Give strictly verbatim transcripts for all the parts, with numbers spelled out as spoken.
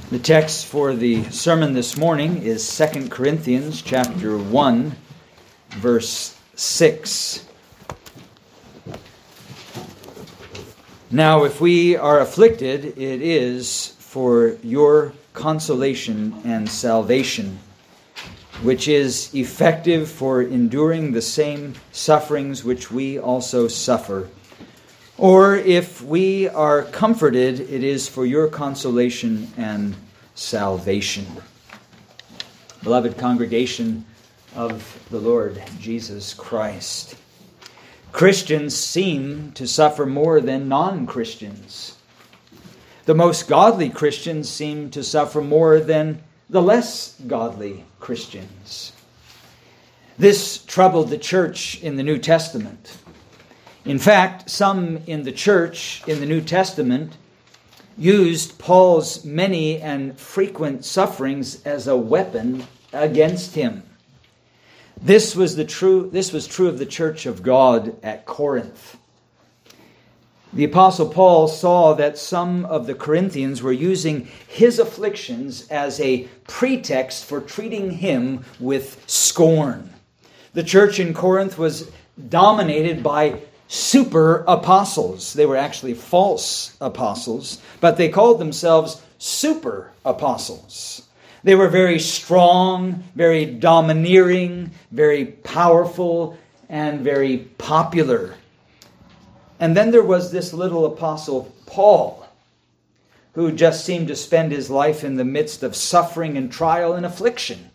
The text for the sermon this morning is Second Corinthians chapter one, verse six. Now, if we are afflicted, it is for your consolation and salvation, which is effective for enduring the same sufferings which we also suffer. Or if we are comforted, it is for your consolation and salvation. Beloved congregation of the Lord Jesus Christ, Christians seem to suffer more than non-Christians. The most godly Christians seem to suffer more than the less godly Christians. This troubled the church in the New Testament. In fact, some in the church in the New Testament used Paul's many and frequent sufferings as a weapon against him. This was the true this was true of the church of God at Corinth. The Apostle Paul saw that some of the Corinthians were using his afflictions as a pretext for treating him with scorn. The church in Corinth was dominated by super apostles. They were actually false apostles, but they called themselves super apostles. They were very strong, very domineering, very powerful, and very popular. And then there was this little apostle, Paul, who just seemed to spend his life in the midst of suffering and trial and affliction.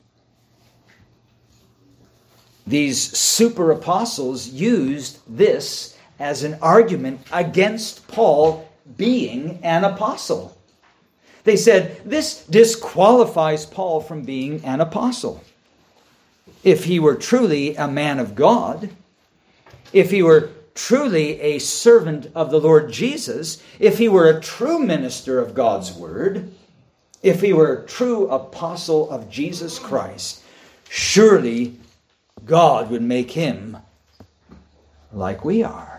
These super apostles used this as an argument against Paul being an apostle. They said, this disqualifies Paul from being an apostle. If he were truly a man of God, if he were truly a servant of the Lord Jesus, if he were a true minister of God's word, if he were a true apostle of Jesus Christ, surely God would make him like we are.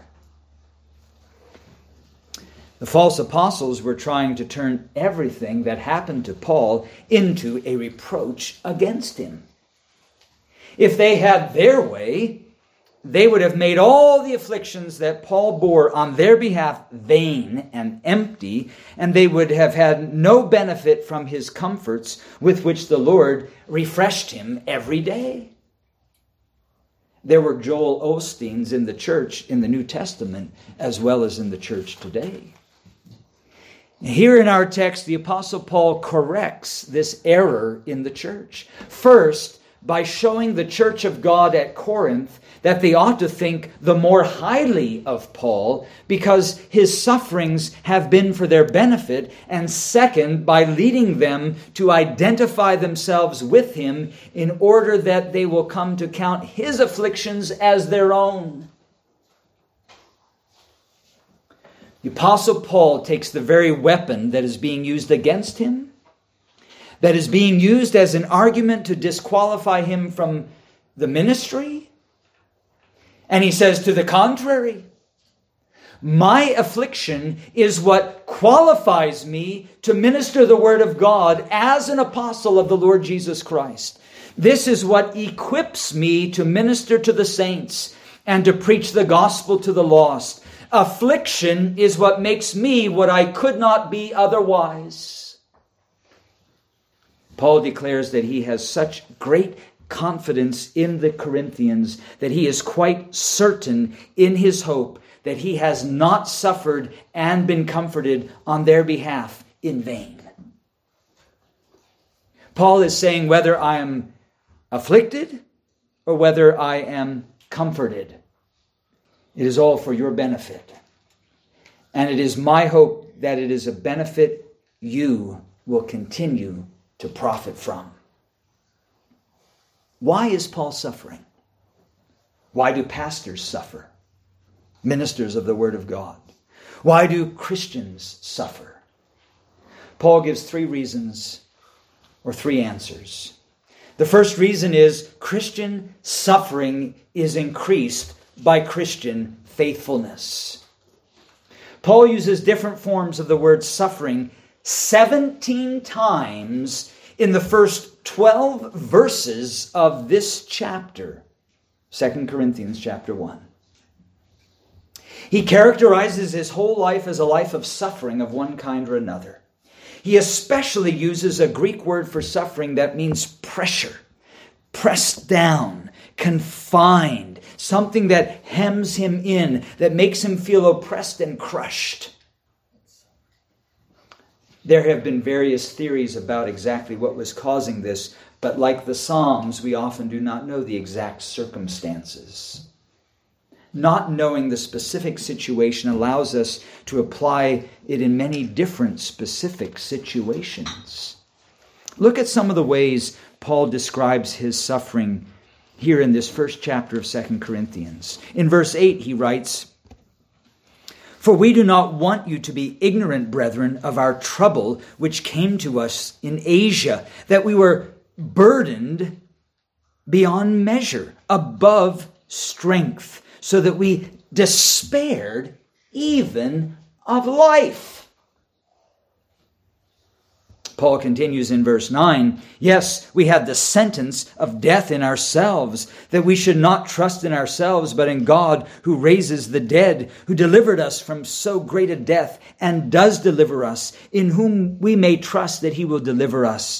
The false apostles were trying to turn everything that happened to Paul into a reproach against him. If they had their way, they would have made all the afflictions that Paul bore on their behalf vain and empty, and they would have had no benefit from his comforts with which the Lord refreshed him every day. There were Joel Osteens in the church in the New Testament as well as in the church today. Here in our text, the Apostle Paul corrects this error in the church. First, by showing the church of God at Corinth that they ought to think the more highly of Paul because his sufferings have been for their benefit. And second, by leading them to identify themselves with him in order that they will come to count his afflictions as their own. The Apostle Paul takes the very weapon that is being used against him, that is being used as an argument to disqualify him from the ministry, and he says, to the contrary, my affliction is what qualifies me to minister the word of God as an apostle of the Lord Jesus Christ. This is what equips me to minister to the saints and to preach the gospel to the lost. Affliction is what makes me what I could not be otherwise. Paul declares that he has such great confidence in the Corinthians that he is quite certain in his hope that he has not suffered and been comforted on their behalf in vain. Paul is saying whether I am afflicted or whether I am comforted, it is all for your benefit. And it is my hope that it is a benefit you will continue to profit from. Why is Paul suffering? Why do pastors suffer? Ministers of the Word of God. Why do Christians suffer? Paul gives three reasons or three answers. The first reason is Christian suffering is increased by Christian faithfulness. Paul uses different forms of the word suffering seventeen times in the first twelve verses of this chapter, Second Corinthians chapter one. He characterizes his whole life as a life of suffering of one kind or another. He especially uses a Greek word for suffering that means pressure, pressed down, confined, something that hems him in, that makes him feel oppressed and crushed. There have been various theories about exactly what was causing this, but like the Psalms, we often do not know the exact circumstances. Not knowing the specific situation allows us to apply it in many different specific situations. Look at some of the ways Paul describes his suffering here in this first chapter of Second Corinthians. In verse eight, he writes, "For we do not want you to be ignorant, brethren, of our trouble which came to us in Asia, that we were burdened beyond measure, above strength, so that we despaired even of life." Paul continues in verse nine, "Yes, we had the sentence of death in ourselves, that we should not trust in ourselves, but in God who raises the dead, who delivered us from so great a death, and does deliver us, in whom we may trust that he will deliver us.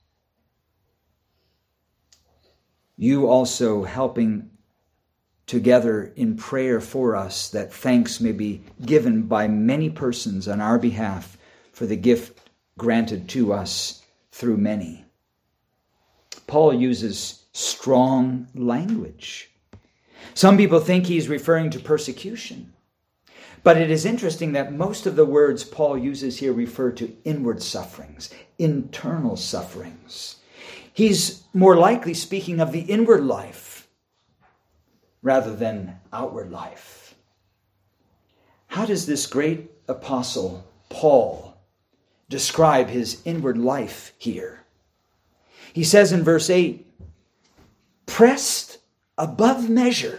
You also helping together in prayer for us, that thanks may be given by many persons on our behalf for the gift granted to us through many." Paul uses strong language. Some people think he's referring to persecution. But it is interesting that most of the words Paul uses here refer to inward sufferings, internal sufferings. He's more likely speaking of the inward life rather than outward life. How does this great apostle, Paul, describe his inward life here? He says in verse eight, "Pressed above measure."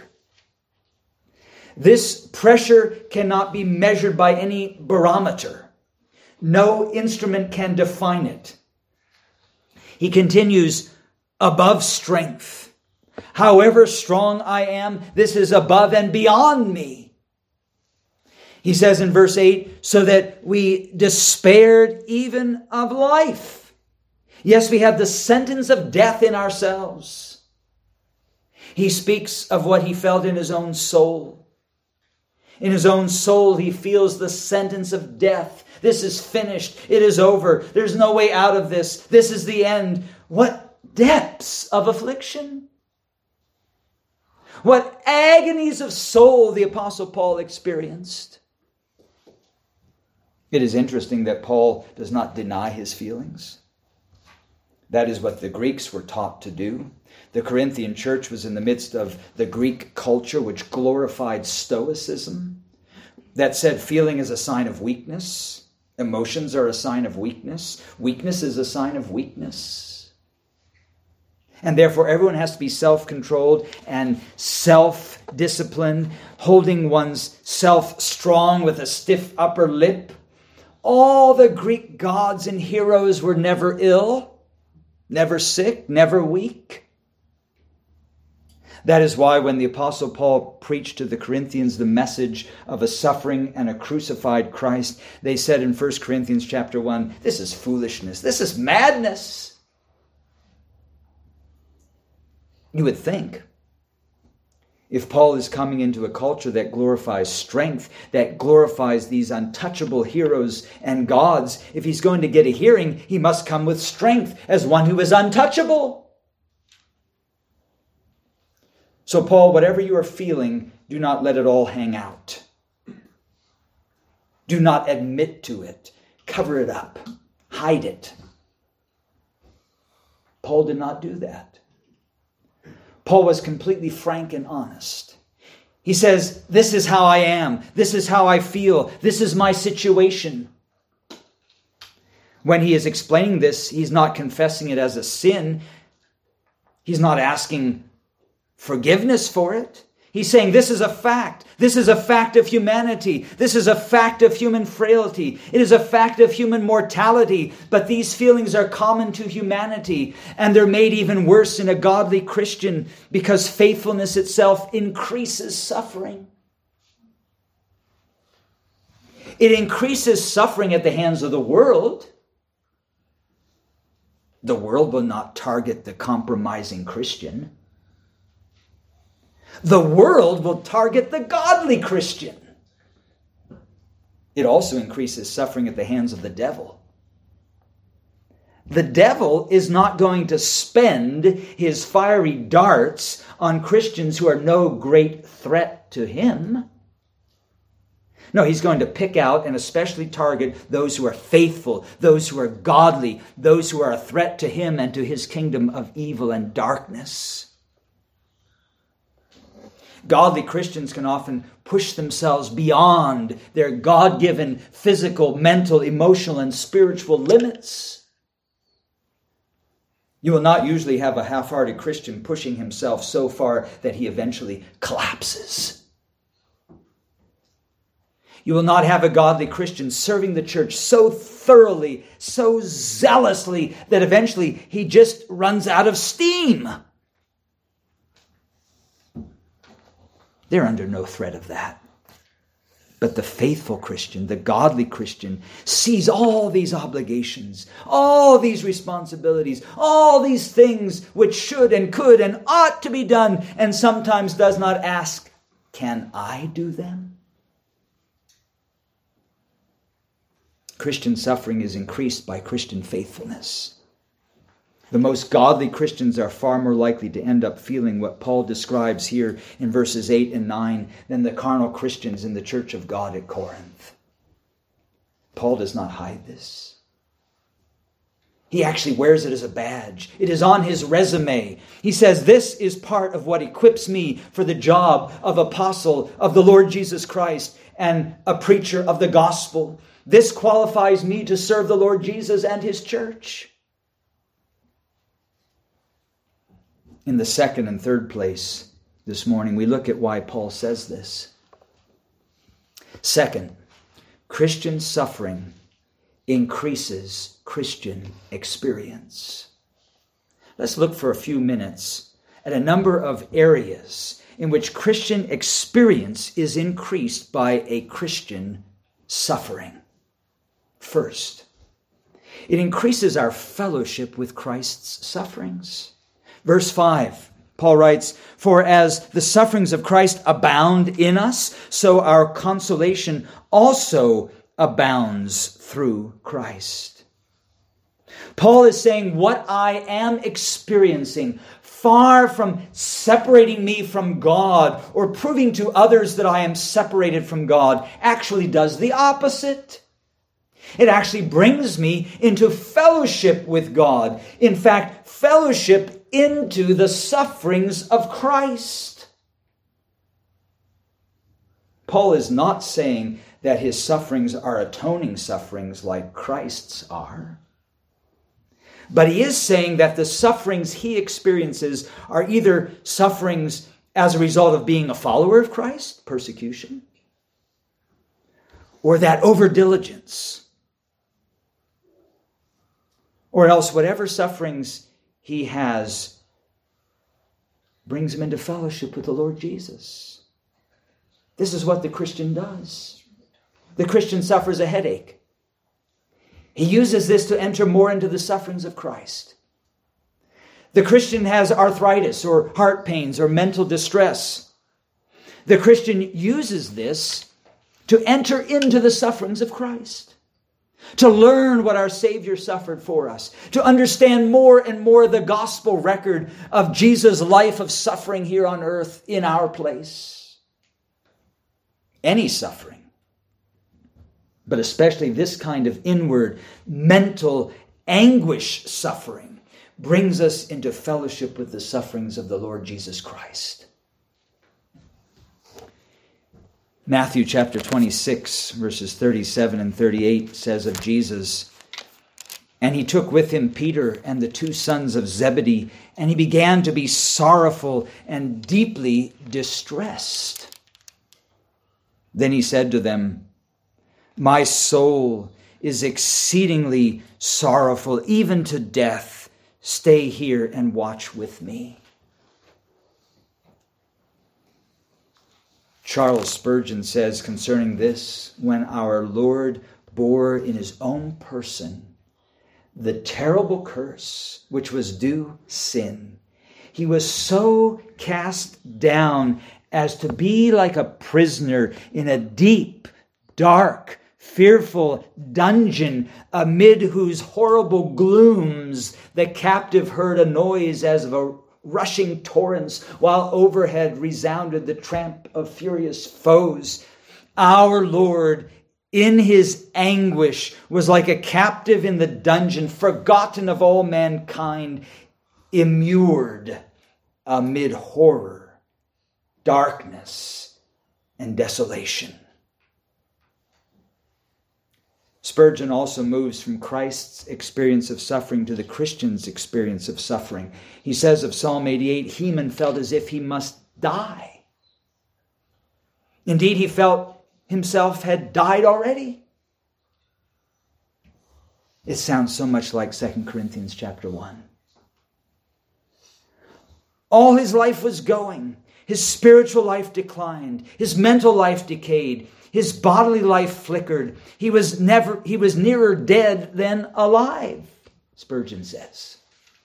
This pressure cannot be measured by any barometer. No instrument can define it. He continues, "above strength." However strong I am, this is above and beyond me. He says in verse eight, "so that we despaired even of life." Yes, we have the sentence of death in ourselves. He speaks of what he felt in his own soul. In his own soul, he feels the sentence of death. This is finished. It is over. There's no way out of this. This is the end. What depths of affliction. What agonies of soul the Apostle Paul experienced. It is interesting that Paul does not deny his feelings. That is what the Greeks were taught to do. The Corinthian church was in the midst of the Greek culture which glorified Stoicism, that said feeling is a sign of weakness. Emotions are a sign of weakness. Weakness is a sign of weakness. And therefore everyone has to be self-controlled and self-disciplined, holding one's self strong with a stiff upper lip. All the Greek gods and heroes were never ill, never sick, never weak. That is why when the Apostle Paul preached to the Corinthians the message of a suffering and a crucified Christ, they said in First Corinthians chapter one, this is foolishness, this is madness. You would think, if Paul is coming into a culture that glorifies strength, that glorifies these untouchable heroes and gods, if he's going to get a hearing, he must come with strength as one who is untouchable. So Paul, whatever you are feeling, do not let it all hang out. Do not admit to it. Cover it up. Hide it. Paul did not do that. Paul was completely frank and honest. He says, this is how I am. This is how I feel. This is my situation. When he is explaining this, he's not confessing it as a sin. He's not asking forgiveness for it. He's saying this is a fact. This is a fact of humanity. This is a fact of human frailty. It is a fact of human mortality. But these feelings are common to humanity. And they're made even worse in a godly Christian because faithfulness itself increases suffering. It increases suffering at the hands of the world. The world will not target the compromising Christian. The world will target the godly Christian. It also increases suffering at the hands of the devil. The devil is not going to spend his fiery darts on Christians who are no great threat to him. No, he's going to pick out and especially target those who are faithful, those who are godly, those who are a threat to him and to his kingdom of evil and darkness. Godly Christians can often push themselves beyond their God-given physical, mental, emotional, and spiritual limits. You will not usually have a half-hearted Christian pushing himself so far that he eventually collapses. You will not have a godly Christian serving the church so thoroughly, so zealously, that eventually he just runs out of steam. They're under no threat of that. But the faithful Christian, the godly Christian, sees all these obligations, all these responsibilities, all these things which should and could and ought to be done, and sometimes does not ask, can I do them? Christian suffering is increased by Christian faithfulness. The most godly Christians are far more likely to end up feeling what Paul describes here in verses eight and nine than the carnal Christians in the church of God at Corinth. Paul does not hide this. He actually wears it as a badge. It is on his resume. He says, this is part of what equips me for the job of apostle of the Lord Jesus Christ and a preacher of the gospel. This qualifies me to serve the Lord Jesus and his church. In the second and third place this morning, we look at why Paul says this. Second, Christian suffering increases Christian experience. Let's look for a few minutes at a number of areas in which Christian experience is increased by a Christian suffering. First, it increases our fellowship with Christ's sufferings. Verse five, Paul writes, for as the sufferings of Christ abound in us, so our consolation also abounds through Christ. Paul is saying what I am experiencing, far from separating me from God or proving to others that I am separated from God, actually does the opposite. It actually brings me into fellowship with God. In fact, fellowship into the sufferings of Christ. Paul is not saying that his sufferings are atoning sufferings like Christ's are. But he is saying that the sufferings he experiences are either sufferings as a result of being a follower of Christ, persecution, or that overdiligence, or else whatever sufferings he has brings him into fellowship with the Lord Jesus. This is what the Christian does. The Christian suffers a headache. He uses this to enter more into the sufferings of Christ. The Christian has arthritis or heart pains or mental distress. The Christian uses this to enter into the sufferings of Christ. To learn what our Savior suffered for us. To understand more and more the gospel record of Jesus' life of suffering here on earth in our place. Any suffering, but especially this kind of inward mental anguish suffering, brings us into fellowship with the sufferings of the Lord Jesus Christ. Matthew chapter twenty-six, verses thirty-seven and thirty-eight says of Jesus, And he took with him Peter and the two sons of Zebedee, and he began to be sorrowful and deeply distressed. Then he said to them, "My soul is exceedingly sorrowful, even to death. Stay here and watch with me." Charles Spurgeon says concerning this, when our Lord bore in his own person the terrible curse which was due sin, he was so cast down as to be like a prisoner in a deep, dark, fearful dungeon, amid whose horrible glooms the captive heard a noise as of a rushing torrents, while overhead resounded the tramp of furious foes. Our Lord, in his anguish, was like a captive in the dungeon, forgotten of all mankind, immured amid horror, darkness, and desolation. Spurgeon also moves from Christ's experience of suffering to the Christian's experience of suffering. He says of Psalm eighty-eight, Heman felt as if he must die. Indeed, he felt himself had died already. It sounds so much like Second Corinthians chapter one. All his life was going. His spiritual life declined. His mental life decayed. His bodily life flickered. He was never, he was nearer dead than alive, Spurgeon says.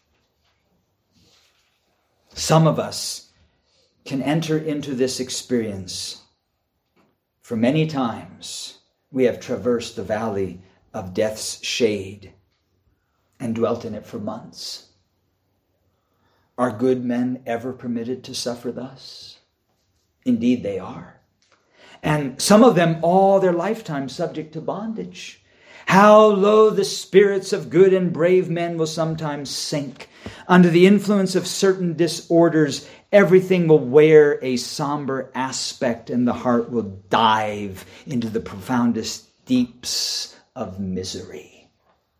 Some of us can enter into this experience. For many times we have traversed the valley of death's shade and dwelt in it for months. Are good men ever permitted to suffer thus? Indeed they are. And some of them all their lifetime subject to bondage. How low the spirits of good and brave men will sometimes sink. Under the influence of certain disorders, everything will wear a somber aspect and the heart will dive into the profoundest deeps of misery.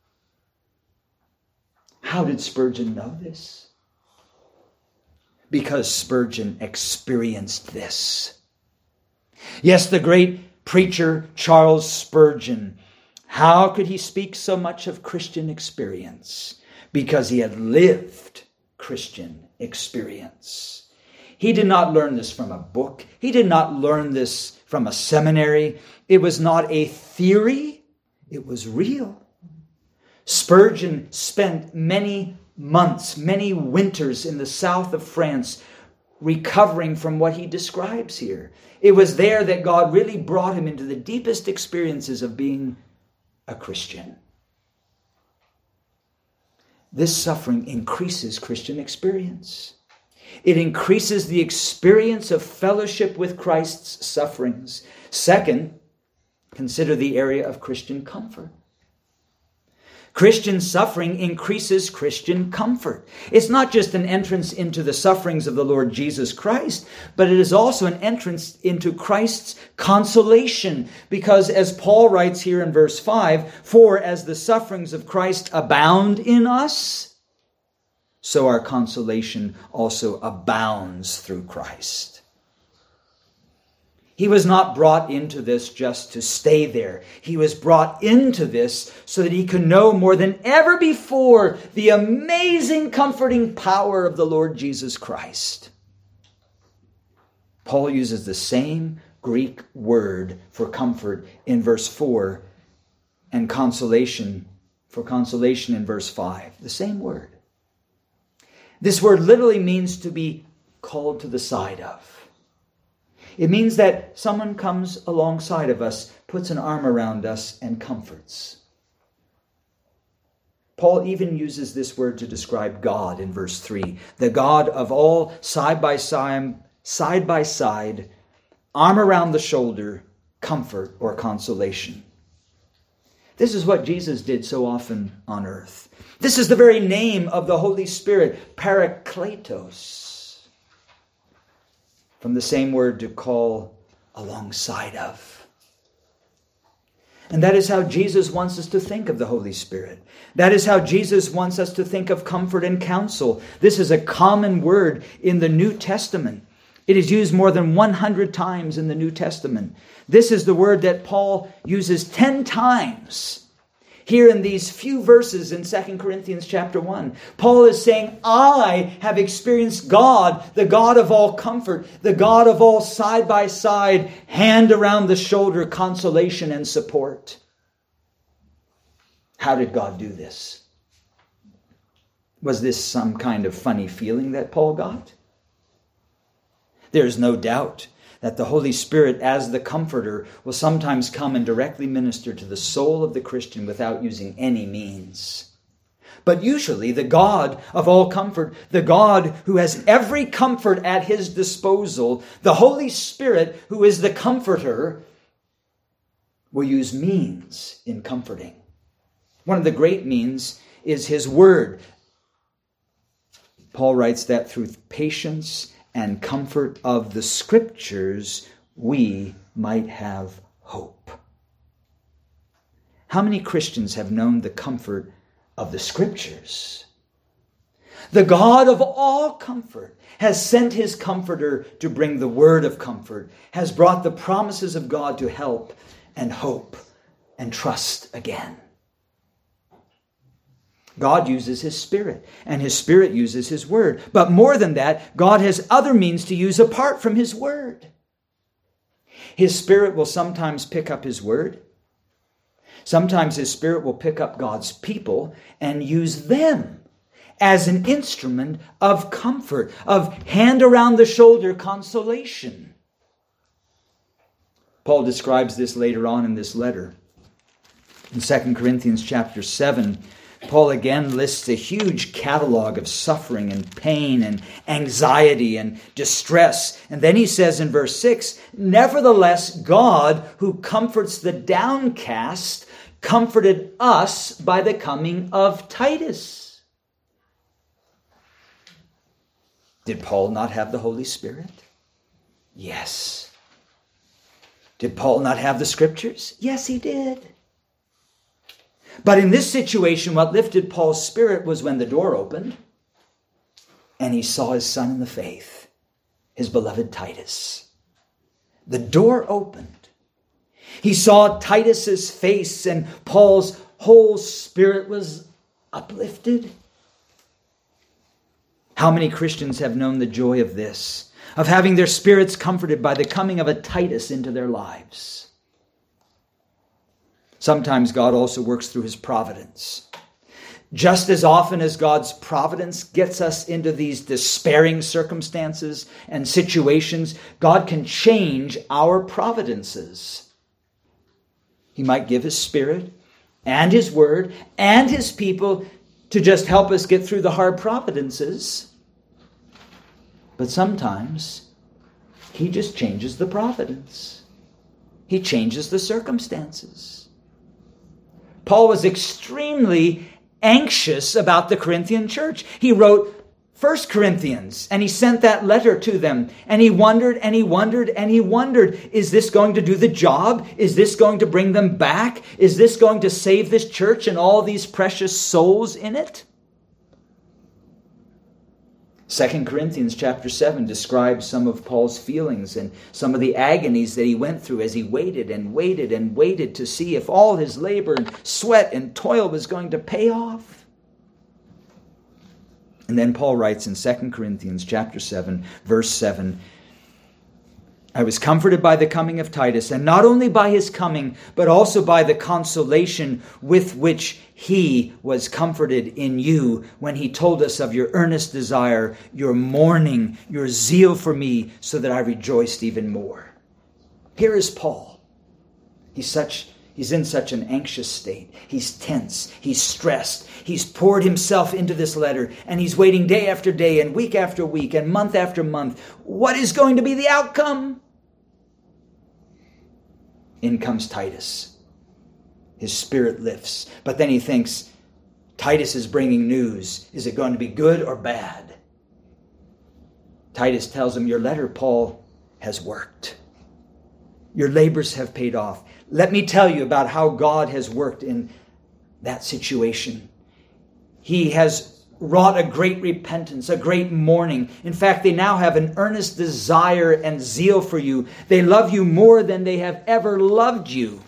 How did Spurgeon know this? Because Spurgeon experienced this. Yes, the great preacher Charles Spurgeon. How could he speak so much of Christian experience? Because he had lived Christian experience. He did not learn this from a book. He did not learn this from a seminary. It was not a theory. It was real. Spurgeon spent many months, many winters in the south of France recovering from what he describes here. It was there that God really brought him into the deepest experiences of being a Christian. This suffering increases Christian experience. It increases the experience of fellowship with Christ's sufferings. Second, consider the area of Christian comfort. Christian suffering increases Christian comfort. It's not just an entrance into the sufferings of the Lord Jesus Christ, but it is also an entrance into Christ's consolation. Because as Paul writes here in verse five, for as the sufferings of Christ abound in us, so our consolation also abounds through Christ. He was not brought into this just to stay there. He was brought into this so that he could know more than ever before the amazing comforting power of the Lord Jesus Christ. Paul uses the same Greek word for comfort in verse four and consolation for consolation in verse five. The same word. This word literally means to be called to the side of. It means that someone comes alongside of us, puts an arm around us, and comforts. Paul even uses this word to describe God in verse three. The God of all side by side, side by side, arm around the shoulder, comfort or consolation. This is what Jesus did so often on earth. This is the very name of the Holy Spirit, Parakletos. From the same word to call alongside of. And that is how Jesus wants us to think of the Holy Spirit. That is how Jesus wants us to think of comfort and counsel. This is a common word in the New Testament. It is used more than one hundred times in the New Testament. This is the word that Paul uses ten times here in these few verses in Second Corinthians chapter one. Paul is saying, I have experienced God, the God of all comfort, the God of all side-by-side, hand around the shoulder consolation and support. How did God do this? Was this some kind of funny feeling that Paul got? There is no doubt that the Holy Spirit, as the Comforter, will sometimes come and directly minister to the soul of the Christian without using any means. But usually the God of all comfort, the God who has every comfort at his disposal, the Holy Spirit, who is the Comforter, will use means in comforting. One of the great means is his word. Paul writes that through patience and comfort of the Scriptures, we might have hope. How many Christians have known the comfort of the Scriptures? The God of all comfort has sent his Comforter to bring the word of comfort, has brought the promises of God to help and hope and trust again. God uses his Spirit, and his Spirit uses his word. But more than that, God has other means to use apart from his word. His Spirit will sometimes pick up his word. Sometimes his Spirit will pick up God's people and use them as an instrument of comfort, of hand around the shoulder consolation. Paul describes this later on in this letter. In Second Corinthians chapter seven, Paul again lists a huge catalog of suffering and pain and anxiety and distress. And then he says in verse six, nevertheless, God, who comforts the downcast, comforted us by the coming of Titus. Did Paul not have the Holy Spirit? Yes. Did Paul not have the Scriptures? Yes, he did. But in this situation, what lifted Paul's spirit was when the door opened and he saw his son in the faith, his beloved Titus. The door opened. He saw Titus's face and Paul's whole spirit was uplifted. How many Christians have known the joy of this, of having their spirits comforted by the coming of a Titus into their lives? Sometimes God also works through his providence. Just as often as God's providence gets us into these despairing circumstances and situations, God can change our providences. He might give his Spirit and his word and his people to just help us get through the hard providences. But sometimes he just changes the providence. He changes the circumstances. Paul was extremely anxious about the Corinthian church. He wrote First Corinthians, and he sent that letter to them. And he wondered, and he wondered, and he wondered, is this going to do the job? Is this going to bring them back? Is this going to save this church and all these precious souls in it? Second Corinthians chapter seven describes some of Paul's feelings and some of the agonies that he went through as he waited and waited and waited to see if all his labor and sweat and toil was going to pay off. And then Paul writes in Second Corinthians chapter seven, verse seven, I was comforted by the coming of Titus, and not only by his coming, but also by the consolation with which he was comforted in you when he told us of your earnest desire, your mourning, your zeal for me, so that I rejoiced even more. Here is Paul. He's such, he's in such an anxious state. He's tense. He's stressed. He's poured himself into this letter, and he's waiting day after day and week after week and month after month. What is going to be the outcome? In comes Titus. His spirit lifts. But then he thinks, Titus is bringing news. Is it going to be good or bad? Titus tells him, your letter, Paul, has worked. Your labors have paid off. Let me tell you about how God has worked in that situation. He has wrought a great repentance, a great mourning. In fact, they now have an earnest desire and zeal for you. They love you more than they have ever loved you.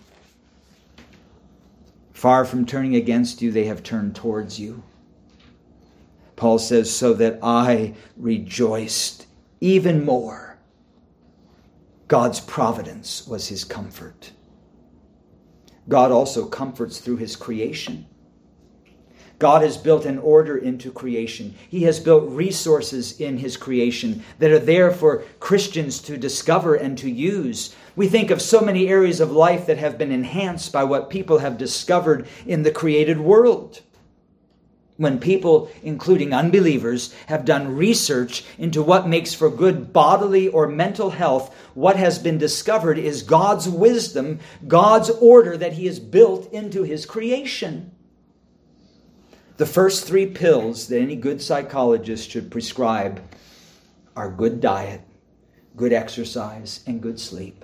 Far from turning against you, they have turned towards you. Paul says, so that I rejoiced even more. God's providence was his comfort. God also comforts through his creation. God has built an order into creation. He has built resources in his creation that are there for Christians to discover and to use. We think of so many areas of life that have been enhanced by what people have discovered in the created world. When people, including unbelievers, have done research into what makes for good bodily or mental health, what has been discovered is God's wisdom, God's order that he has built into his creation. The first three pills that any good psychologist should prescribe are good diet, good exercise, and good sleep.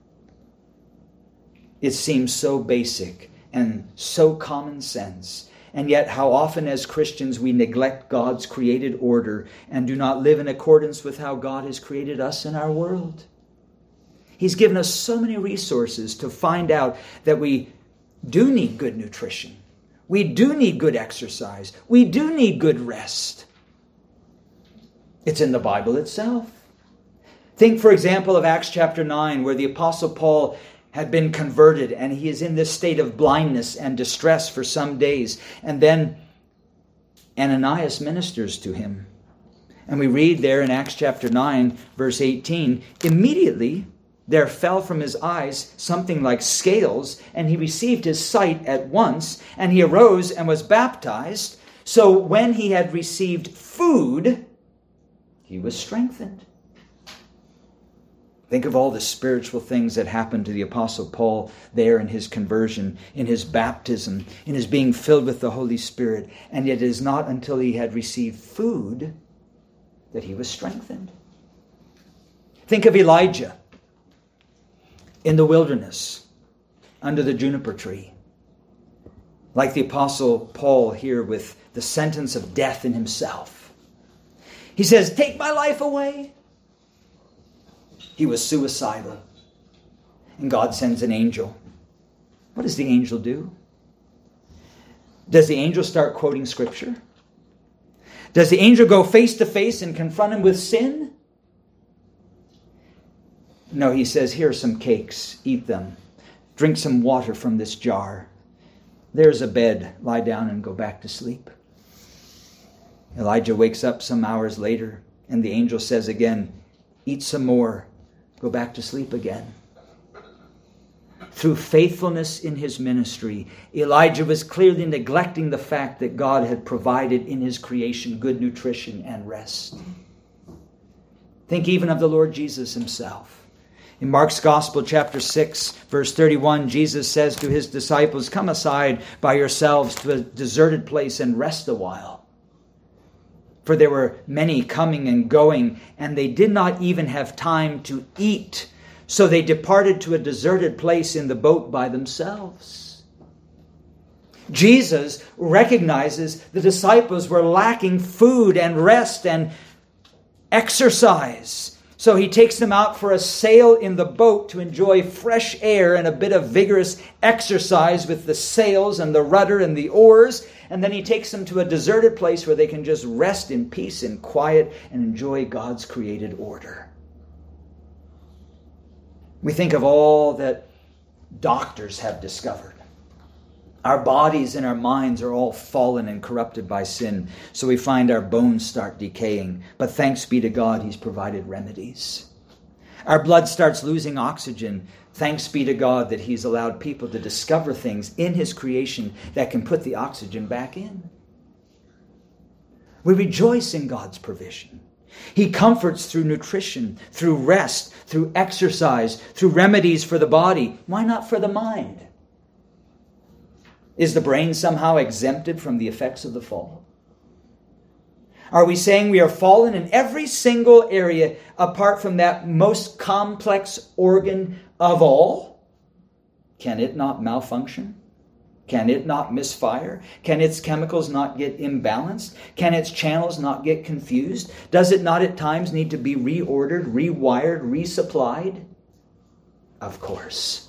It seems so basic and so common sense. And yet how often as Christians we neglect God's created order and do not live in accordance with how God has created us in our world. He's given us so many resources to find out that we do need good nutrition. We do need good exercise. We do need good rest. It's in the Bible itself. Think, for example, of Acts chapter nine, where the Apostle Paul had been converted, and he is in this state of blindness and distress for some days. And then Ananias ministers to him. And we read there in Acts chapter nine, verse eighteen, immediately there fell from his eyes something like scales, and he received his sight at once, and he arose and was baptized. So when he had received food, he was strengthened. Think of all the spiritual things that happened to the Apostle Paul there in his conversion, in his baptism, in his being filled with the Holy Spirit. And yet it is not until he had received food that he was strengthened. Think of Elijah in the wilderness under the juniper tree. Like the Apostle Paul here with the sentence of death in himself. He says, "Take my life away." He was suicidal. And God sends an angel. What does the angel do? Does the angel start quoting Scripture? Does the angel go face to face and confront him with sin? No, he says, here are some cakes. Eat them. Drink some water from this jar. There's a bed. Lie down and go back to sleep. Elijah wakes up some hours later, and the angel says again, eat some more. Go back to sleep again. Through faithfulness in his ministry, Elijah was clearly neglecting the fact that God had provided in his creation good nutrition and rest. Think even of the Lord Jesus himself. In Mark's Gospel, chapter six, verse thirty-one, Jesus says to his disciples, "Come aside by yourselves to a deserted place and rest a while." For there were many coming and going, and they did not even have time to eat. So they departed to a deserted place in the boat by themselves. Jesus recognizes the disciples were lacking food and rest and exercise. So he takes them out for a sail in the boat to enjoy fresh air and a bit of vigorous exercise with the sails and the rudder and the oars. And then he takes them to a deserted place where they can just rest in peace and quiet and enjoy God's created order. We think of all that doctors have discovered. Our bodies and our minds are all fallen and corrupted by sin, so we find our bones start decaying. But thanks be to God, he's provided remedies. Our blood starts losing oxygen. Thanks be to God that he's allowed people to discover things in his creation that can put the oxygen back in. We rejoice in God's provision. He comforts through nutrition, through rest, through exercise, through remedies for the body. Why not for the mind? Is the brain somehow exempted from the effects of the fall? Are we saying we are fallen in every single area apart from that most complex organ of all? Can it not malfunction? Can it not misfire? Can its chemicals not get imbalanced? Can its channels not get confused? Does it not at times need to be reordered, rewired, resupplied? Of course.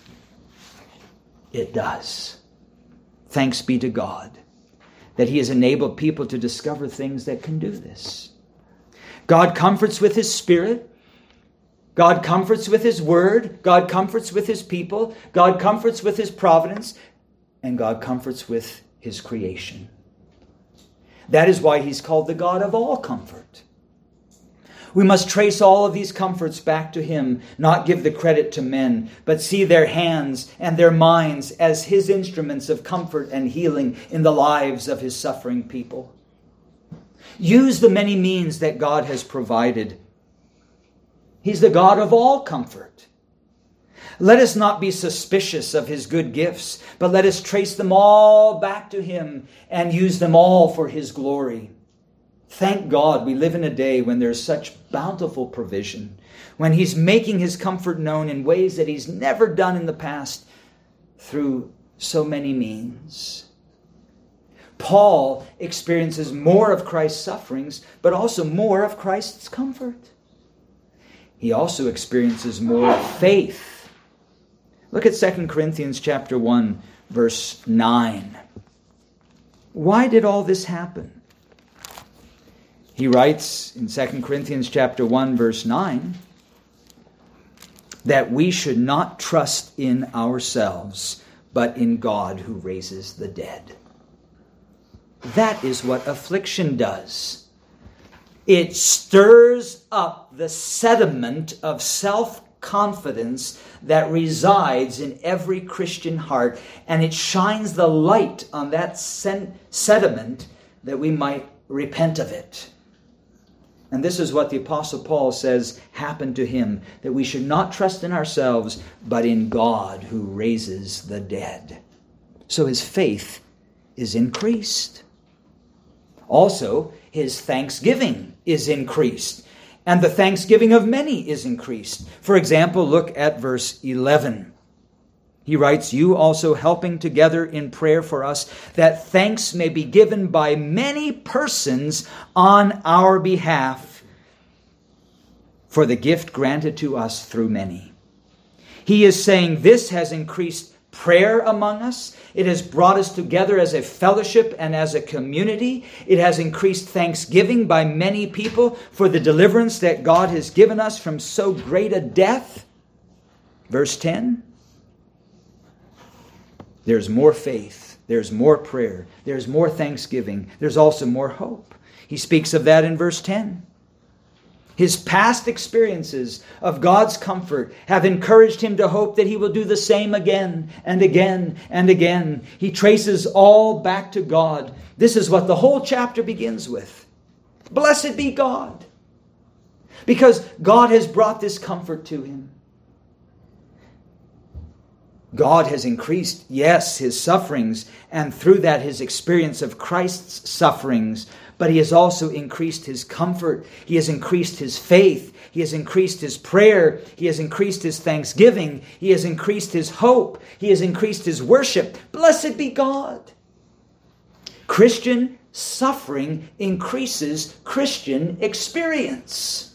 It does. Thanks be to God that He has enabled people to discover things that can do this. God comforts with His Spirit. God comforts with His Word. God comforts with His people. God comforts with His providence. And God comforts with His creation. That is why He's called the God of all comfort. We must trace all of these comforts back to Him, not give the credit to men, but see their hands and their minds as His instruments of comfort and healing in the lives of His suffering people. Use the many means that God has provided. He's the God of all comfort. Let us not be suspicious of His good gifts, but let us trace them all back to Him and use them all for His glory. Thank God we live in a day when there's such bountiful provision, when He's making His comfort known in ways that He's never done in the past through so many means. Paul experiences more of Christ's sufferings, but also more of Christ's comfort. He also experiences more faith. Look at Second Corinthians chapter one, verse nine. Why did all this happen? He writes in Second Corinthians chapter one, verse nine, that we should not trust in ourselves, but in God who raises the dead. That is what affliction does. It stirs up the sediment of self-confidence that resides in every Christian heart, and it shines the light on that sediment that we might repent of it. And this is what the Apostle Paul says happened to him, that we should not trust in ourselves, but in God who raises the dead. So his faith is increased. Also, his thanksgiving is increased, and the thanksgiving of many is increased. For example, look at verse eleven. He writes, "You also helping together in prayer for us, that thanks may be given by many persons on our behalf for the gift granted to us through many." He is saying this has increased prayer among us. It has brought us together as a fellowship and as a community. It has increased thanksgiving by many people for the deliverance that God has given us from so great a death. Verse ten. There's more faith. There's more prayer. There's more thanksgiving. There's also more hope. He speaks of that in verse ten. His past experiences of God's comfort have encouraged him to hope that he will do the same again and again and again. He traces all back to God. This is what the whole chapter begins with. Blessed be God, because God has brought this comfort to him. God has increased, yes, his sufferings, and through that his experience of Christ's sufferings. But he has also increased his comfort. He has increased his faith. He has increased his prayer. He has increased his thanksgiving. He has increased his hope. He has increased his worship. Blessed be God. Christian suffering increases Christian experience.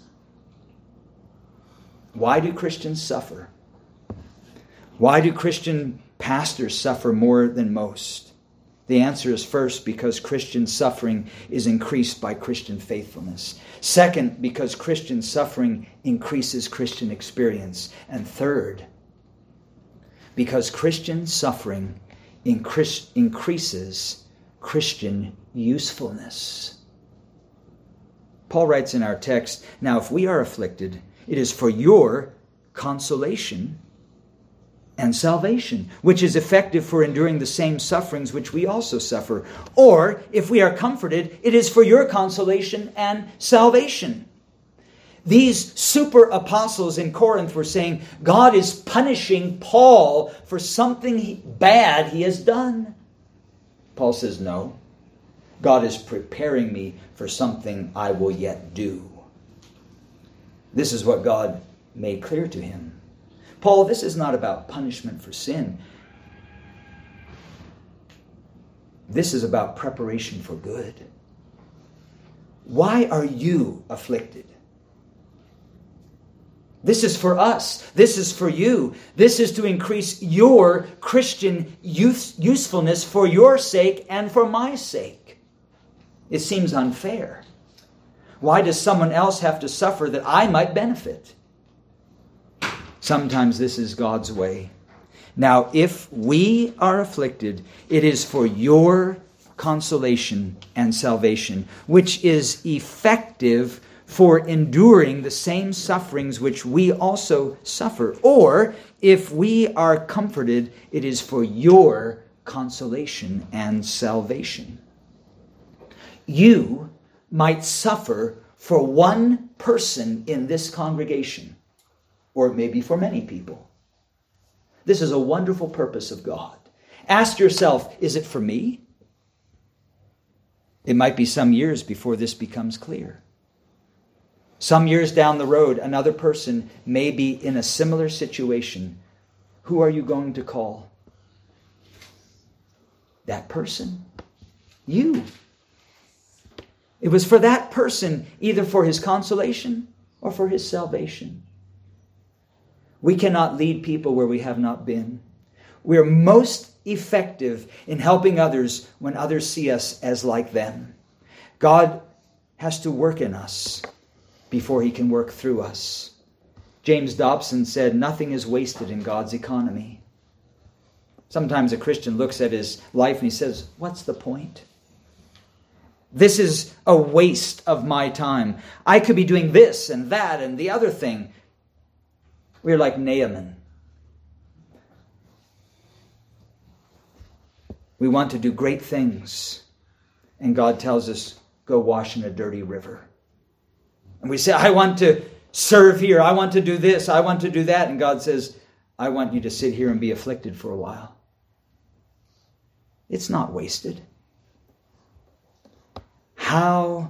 Why do Christians suffer? Why do Christian pastors suffer more than most? The answer is first, because Christian suffering is increased by Christian faithfulness. Second, because Christian suffering increases Christian experience. And third, because Christian suffering incre- increases Christian usefulness. Paul writes in our text, "Now if we are afflicted, it is for your consolation and salvation, which is effective for enduring the same sufferings which we also suffer. Or, if we are comforted, it is for your consolation and salvation." These super apostles in Corinth were saying, God is punishing Paul for something he, bad he has done. Paul says, no. God is preparing me for something I will yet do. This is what God made clear to him. Paul, this is not about punishment for sin. This is about preparation for good. Why are you afflicted? This is for us. This is for you. This is to increase your Christian use, usefulness for your sake and for my sake. It seems unfair. Why does someone else have to suffer that I might benefit? Sometimes this is God's way. Now, if we are afflicted, it is for your consolation and salvation, which is effective for enduring the same sufferings which we also suffer. Or, if we are comforted, it is for your consolation and salvation. You might suffer for one person in this congregation, or it may be for many people. This is a wonderful purpose of God. Ask yourself, is it for me? It might be some years before this becomes clear. Some years down the road, another person may be in a similar situation. Who are you going to call? That person? You. It was for that person, either for his consolation or for his salvation. We cannot lead people where we have not been. We are most effective in helping others when others see us as like them. God has to work in us before he can work through us. James Dobson said, nothing is wasted in God's economy. Sometimes a Christian looks at his life and he says, what's the point? This is a waste of my time. I could be doing this and that and the other thing. We're like Naaman. We want to do great things. And God tells us, go wash in a dirty river. And we say, I want to serve here. I want to do this. I want to do that. And God says, I want you to sit here and be afflicted for a while. It's not wasted. How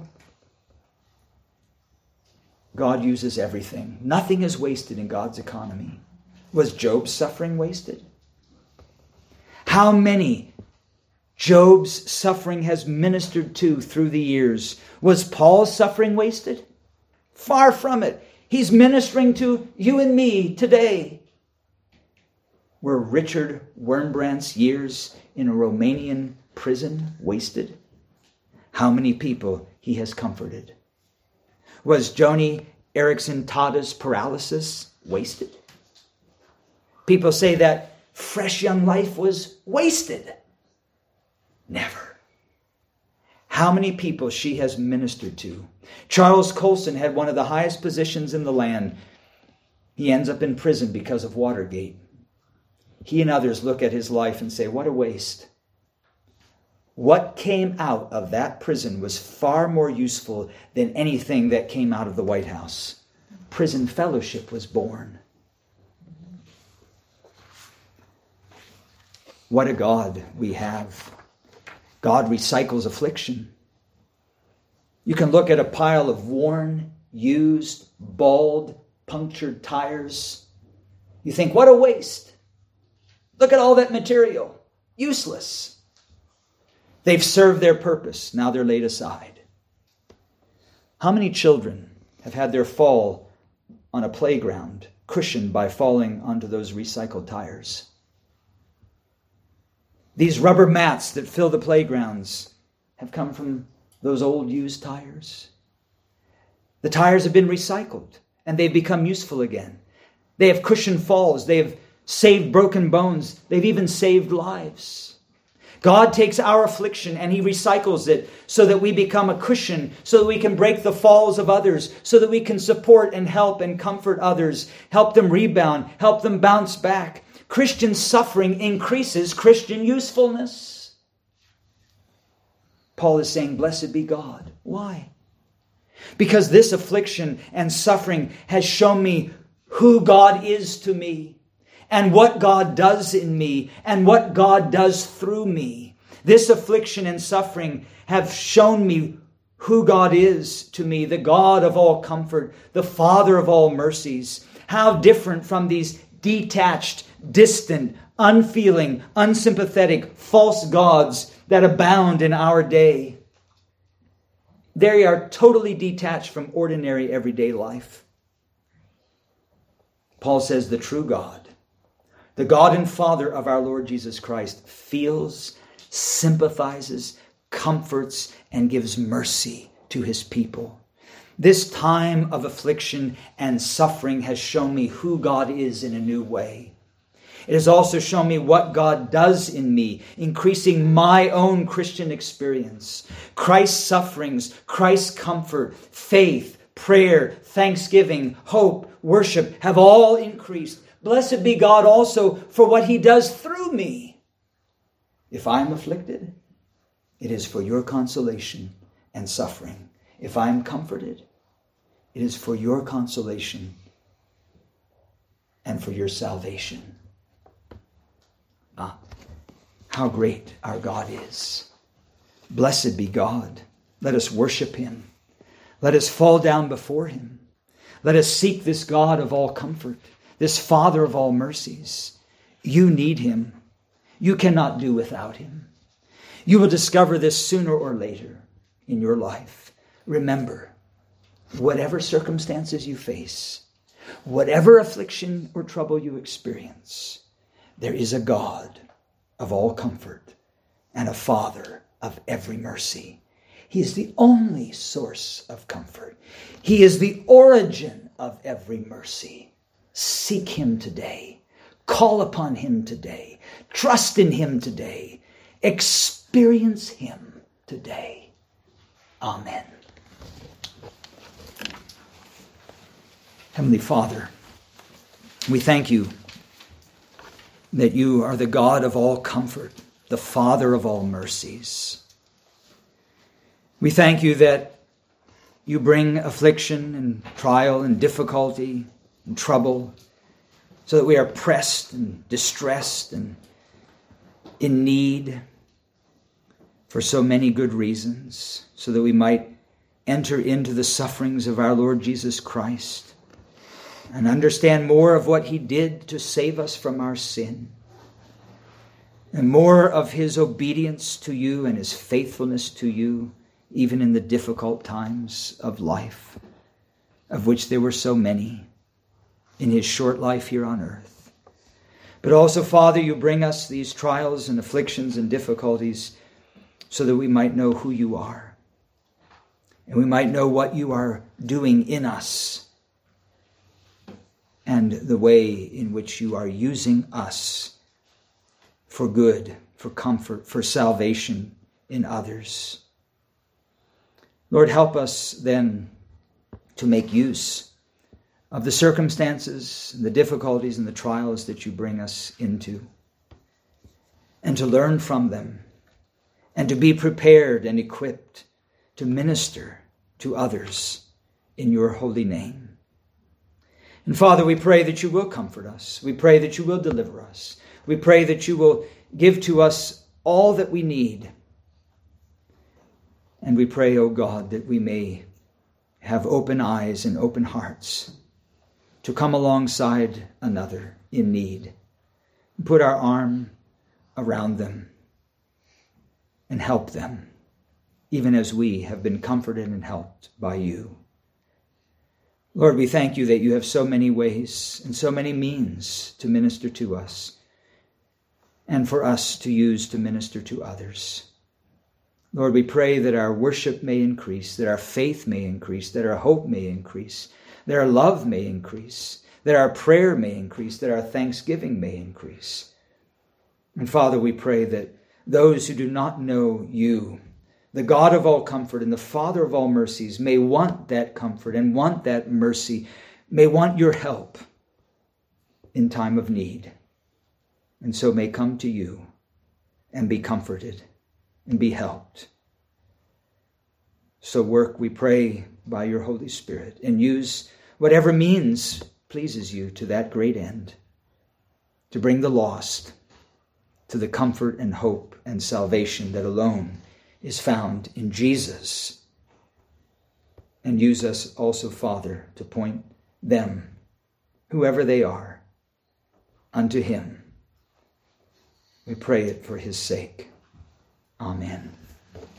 God uses everything. Nothing is wasted in God's economy. Was Job's suffering wasted? How many Job's suffering has ministered to through the years? Was Paul's suffering wasted? Far from it. He's ministering to you and me today. Were Richard Wurmbrandt's years in a Romanian prison wasted? How many people he has comforted? Was Joni Eareckson Tada's paralysis wasted? People say that fresh young life was wasted. Never. How many people she has ministered to. Charles Colson had one of the highest positions in the land. He ends up in prison because of Watergate. He and others look at his life and say, what a waste. What came out of that prison was far more useful than anything that came out of the White House. Prison fellowship was born. What a God we have. God recycles affliction. You can look at a pile of worn, used, bald, punctured tires. You think, what a waste. Look at all that material. Useless. They've served their purpose. Now they're laid aside. How many children have had their fall on a playground cushioned by falling onto those recycled tires? These rubber mats that fill the playgrounds have come from those old used tires. The tires have been recycled and they've become useful again. They have cushioned falls. They have saved broken bones. They've even saved lives. God takes our affliction and he recycles it so that we become a cushion, so that we can break the falls of others, so that we can support and help and comfort others, help them rebound, help them bounce back. Christian suffering increases Christian usefulness. Paul is saying, blessed be God. Why? Because this affliction and suffering has shown me who God is to me, and what God does in me, and what God does through me. This affliction and suffering have shown me who God is to me, the God of all comfort, the Father of all mercies. How different from these detached, distant, unfeeling, unsympathetic, false gods that abound in our day. They are totally detached from ordinary everyday life. Paul says the true God, the God and Father of our Lord Jesus Christ, feels, sympathizes, comforts, and gives mercy to his people. This time of affliction and suffering has shown me who God is in a new way. It has also shown me what God does in me, increasing my own Christian experience. Christ's sufferings, Christ's comfort, faith, prayer, thanksgiving, hope, worship have all increased. Blessed be God also for what he does through me. If I am afflicted, it is for your consolation and suffering. If I am comforted, it is for your consolation and for your salvation. Ah, how great our God is. Blessed be God. Let us worship him. Let us fall down before him. Let us seek this God of all comfort, this Father of all mercies. You need him. You cannot do without him. You will discover this sooner or later in your life. Remember, whatever circumstances you face, whatever affliction or trouble you experience, there is a God of all comfort and a Father of every mercy. He is the only source of comfort. He is the origin of every mercy. Seek him today. Call upon him today. Trust in him today. Experience him today. Amen. Heavenly Father, we thank you that you are the God of all comfort, the Father of all mercies. We thank you that you bring affliction and trial and difficulty and trouble so that we are pressed and distressed and in need for so many good reasons, so that we might enter into the sufferings of our Lord Jesus Christ and understand more of what he did to save us from our sin, and more of his obedience to you and his faithfulness to you, even in the difficult times of life, of which there were so many in his short life here on earth. But also, Father, you bring us these trials and afflictions and difficulties so that we might know who you are, and we might know what you are doing in us, and the way in which you are using us for good, for comfort, for salvation in others. Lord, help us then to make use of the circumstances, and the difficulties and the trials that you bring us into, and to learn from them, and to be prepared and equipped to minister to others in your holy name. And Father, we pray that you will comfort us. We pray that you will deliver us. We pray that you will give to us all that we need. And we pray, O God, that we may have open eyes and open hearts to come alongside another in need, put our arm around them and help them, even as we have been comforted and helped by you. Lord, we thank you that you have so many ways and so many means to minister to us, and for us to use to minister to others. Lord, we pray that our worship may increase, that our faith may increase, that our hope may increase, that our love may increase, that our prayer may increase, that our thanksgiving may increase. And Father, we pray that those who do not know you, the God of all comfort and the Father of all mercies, may want that comfort and want that mercy, may want your help in time of need, and so may come to you and be comforted and be helped. So work, we pray, by your Holy Spirit, and use whatever means pleases you to that great end, to bring the lost to the comfort and hope and salvation that alone is found in Jesus. And use us also, Father, to point them, whoever they are, unto him. We pray it for his sake. Amen.